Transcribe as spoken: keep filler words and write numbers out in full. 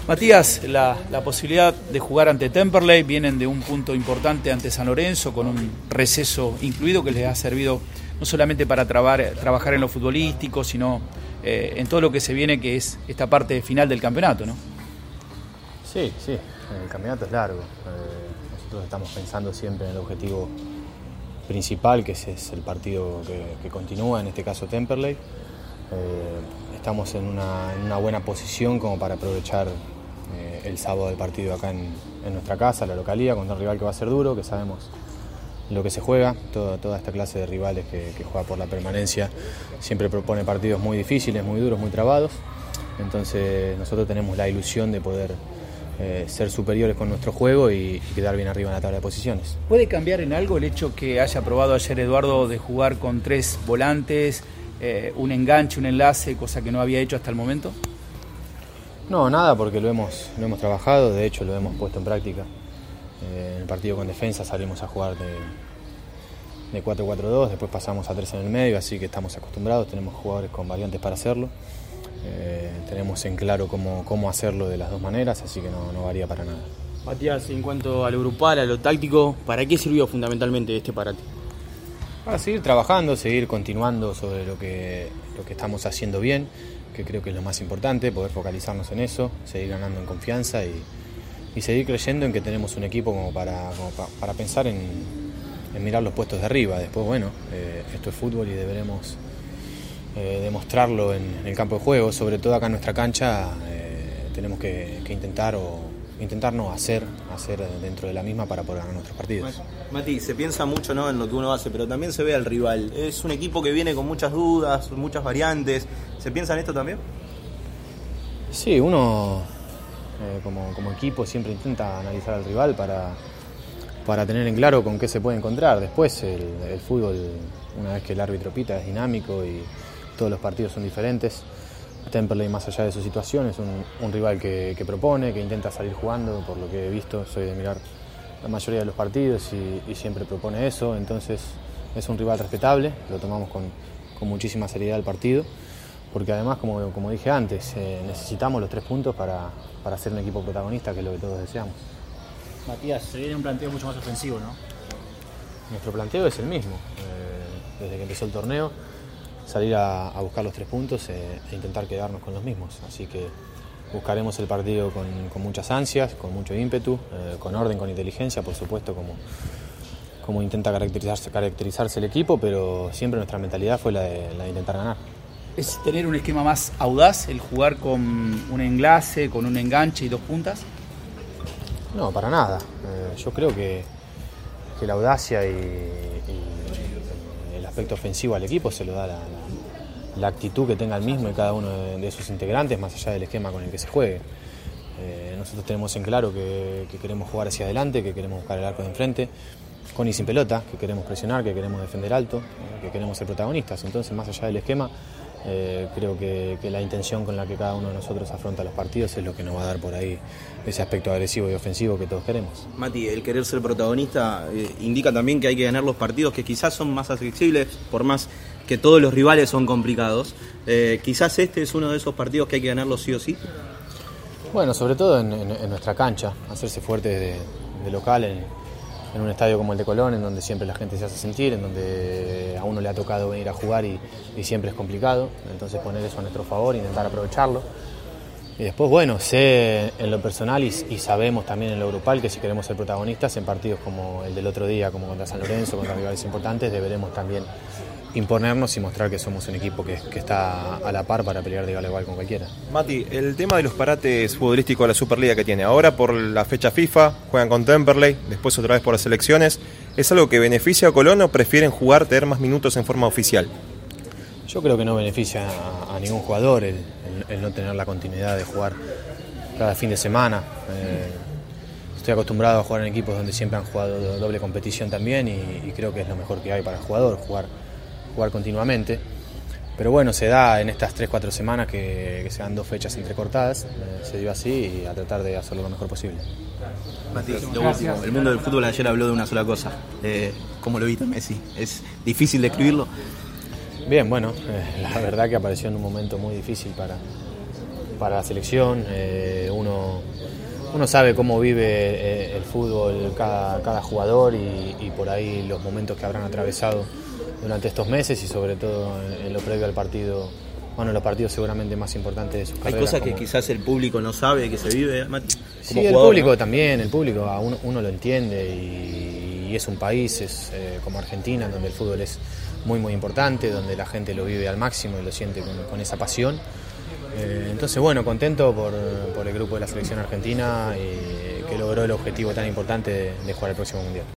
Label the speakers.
Speaker 1: Matías, la, la posibilidad de jugar ante Temperley, vienen de un punto importante ante San Lorenzo, con un receso incluido que les ha servido no solamente para trabar, trabajar en lo futbolístico, sino eh, en todo lo que se viene, que es esta parte final del campeonato, ¿no?
Speaker 2: Sí, sí, el campeonato es largo. Eh, nosotros estamos pensando siempre en el objetivo principal, que ese es el partido que, que continúa, en este caso Temperley. Eh, estamos en una, en una buena posición como para aprovechar eh, el sábado del partido acá en, en nuestra casa, la localidad, contra un rival que va a ser duro, que sabemos lo que se juega. Toda, toda esta clase de rivales que, que juega por la permanencia siempre propone partidos muy difíciles, muy duros, muy trabados. Entonces nosotros tenemos la ilusión de poder eh, ser superiores con nuestro juego y, y quedar bien arriba en la tabla de posiciones.
Speaker 1: ¿Puede cambiar en algo el hecho que haya probado ayer Eduardo de jugar con tres volantes, eh, un enganche, un enlace, cosa que no había hecho hasta el momento?
Speaker 2: No, nada, porque lo hemos, lo hemos trabajado, de hecho lo hemos puesto en práctica. Eh, en el partido con defensa salimos a jugar de, de cuatro cuatro dos, después pasamos a tres en el medio, así que estamos acostumbrados, tenemos jugadores con variantes para hacerlo. Eh, tenemos en claro cómo, cómo hacerlo de las dos maneras, así que no, no varía para nada.
Speaker 3: Matías, en cuanto a lo grupal, a lo táctico, ¿para qué sirvió fundamentalmente este parate?
Speaker 2: Para seguir trabajando, seguir continuando sobre lo que, lo que estamos haciendo bien, que creo que es lo más importante, poder focalizarnos en eso, seguir ganando en confianza y, y seguir creyendo en que tenemos un equipo como para, como pa, para pensar en, en mirar los puestos de arriba. Después, bueno, eh, esto es fútbol y deberemos eh, demostrarlo en, en el campo de juego, sobre todo acá en nuestra cancha. Eh, tenemos que, que intentar o intentar no hacer, hacer dentro de la misma para poder ganar nuestros partidos.
Speaker 3: Mati, se piensa mucho, ¿no?, en lo que uno hace, pero también se ve al rival. Es un equipo que viene con muchas dudas, muchas variantes. ¿Se piensa en esto también?
Speaker 2: Sí, uno eh, como, como equipo siempre intenta analizar al rival para, para tener en claro con qué se puede encontrar. Después el, el fútbol, una vez que el árbitro pita, es dinámico y todos los partidos son diferentes. Temperley, más allá de su situación, es un, un rival que, que propone, que intenta salir jugando. Por lo que he visto, soy de mirar la mayoría de los partidos y, y siempre propone eso. Entonces es un rival respetable, lo tomamos con, con muchísima seriedad el partido, porque además, como, como dije antes, eh, necesitamos los tres puntos para, para ser un equipo protagonista, que es lo que todos deseamos.
Speaker 4: Matías, se viene un planteo mucho más ofensivo, ¿no?
Speaker 2: Nuestro planteo es el mismo, eh, desde que empezó el torneo, salir a, a buscar los tres puntos eh, e intentar quedarnos con los mismos. Así que buscaremos el partido con, con muchas ansias, con mucho ímpetu, eh, con orden, con inteligencia, por supuesto, como, como intenta caracterizarse, caracterizarse el equipo, pero siempre nuestra mentalidad fue la de, la de intentar ganar.
Speaker 1: ¿Es tener un esquema más audaz, el jugar con un enlace, con un enganche y dos puntas?
Speaker 2: No, para nada. Eh, yo creo que, que la audacia y, y el aspecto ofensivo al equipo se lo da la, la, la actitud que tenga el mismo y cada uno de, de sus integrantes, más allá del esquema con el que se juegue. Eh, nosotros tenemos en claro que, que queremos jugar hacia adelante, que queremos buscar el arco de enfrente, con y sin pelota, que queremos presionar, que queremos defender alto, que queremos ser protagonistas. Entonces, más allá del esquema, Eh, creo que, que la intención con la que cada uno de nosotros afronta los partidos es lo que nos va a dar por ahí ese aspecto agresivo y ofensivo que todos queremos.
Speaker 3: Mati, el querer ser protagonista eh, indica también que hay que ganar los partidos que quizás son más accesibles, por más que todos los rivales son complicados. Eh, quizás este es uno de esos partidos que hay que ganarlos sí o sí.
Speaker 2: Bueno, sobre todo en, en, en nuestra cancha, hacerse fuerte de, de local en, en un estadio como el de Colón, en donde siempre la gente se hace sentir, en donde a uno le ha tocado venir a jugar y, y siempre es complicado. Entonces poner eso a nuestro favor, intentar aprovecharlo. Y después, bueno, sé en lo personal y, y sabemos también en lo grupal que si queremos ser protagonistas en partidos como el del otro día, como contra San Lorenzo, contra rivales importantes, deberemos también imponernos y mostrar que somos un equipo que, que está a la par para pelear de igual a igual con cualquiera.
Speaker 5: Mati, el tema de los parates futbolísticos de la Superliga que tiene ahora por la fecha FIFA, juegan con Temperley, después otra vez por las elecciones, ¿es algo que beneficia a Colón o prefieren jugar, tener más minutos en forma oficial?
Speaker 2: Yo creo que no beneficia a, a ningún jugador el, el, el no tener la continuidad de jugar cada fin de semana. Eh, estoy acostumbrado a jugar en equipos donde siempre han jugado doble competición también y, y creo que es lo mejor que hay para el jugador, jugar jugar continuamente, pero bueno, se da en estas tres cuatro semanas que, que se dan dos fechas entrecortadas, eh, se dio así y a tratar de hacerlo lo mejor posible.
Speaker 3: Mati, lo último, el mundo del fútbol ayer habló de una sola cosa, eh, ¿cómo lo viste Messi? ¿Es difícil describirlo?
Speaker 2: Bien, bueno, eh, la verdad que apareció en un momento muy difícil para, para la selección, eh, uno uno sabe cómo vive el fútbol cada, cada jugador y, y por ahí los momentos que habrán atravesado durante estos meses y sobre todo en, en lo previo al partido, bueno, los partidos seguramente más importantes de sus carreras.
Speaker 3: Hay cosas que
Speaker 2: como...
Speaker 3: quizás el público no sabe que se vive, Mati.
Speaker 2: Sí, el jugador, público, ¿no? También, el público, a uno, uno lo entiende y, y es un país es, eh, como Argentina, donde el fútbol es muy muy importante, donde la gente lo vive al máximo y lo siente con, con esa pasión. Eh, entonces, bueno, contento por, por el grupo de la selección argentina y que logró el objetivo tan importante de, de jugar el próximo Mundial.